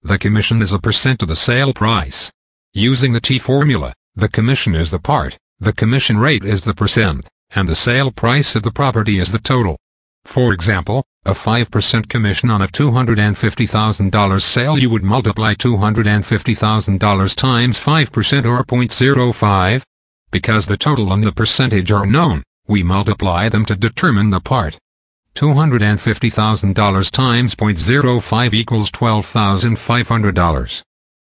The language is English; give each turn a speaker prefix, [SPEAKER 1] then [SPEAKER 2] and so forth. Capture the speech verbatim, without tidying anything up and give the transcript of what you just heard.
[SPEAKER 1] The commission is a percent of the sale price. Using the T formula, the commission is the part, the commission rate is the percent, and the sale price of the property is the total. For example, a five percent commission on a two hundred fifty thousand dollars sale, you would multiply two hundred fifty thousand dollars times five percent, or zero point zero five. Because the total and the percentage are known, we multiply them to determine the part. two hundred fifty thousand dollars times zero point zero five equals twelve thousand five hundred dollars.